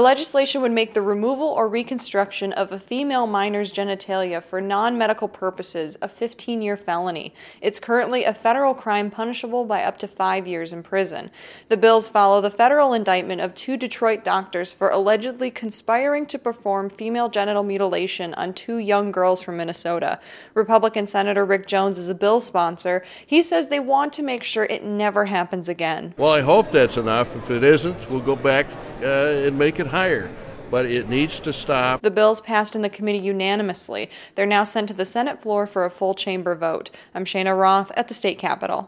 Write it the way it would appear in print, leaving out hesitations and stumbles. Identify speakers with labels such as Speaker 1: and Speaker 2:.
Speaker 1: legislation would make the removal or reconstruction of a female minor's genitalia for non-medical purposes a 15-year felony. It's currently a federal crime punishable by up to 5 years in prison. The bills follow the federal indictment of 2 Detroit doctors for allegedly conspiring to perform female genital mutilation on 2 young girls from Minnesota. Republican Senator Rick Jones is a bill sponsor. He says they want to make sure it never happens again.
Speaker 2: Well, I hope that's enough. If it isn't, we'll go back and make it higher. But it needs to stop.
Speaker 1: The bills passed in the committee unanimously. They're now sent to the Senate floor for a full chamber vote. I'm Shana Roth at the State Capitol.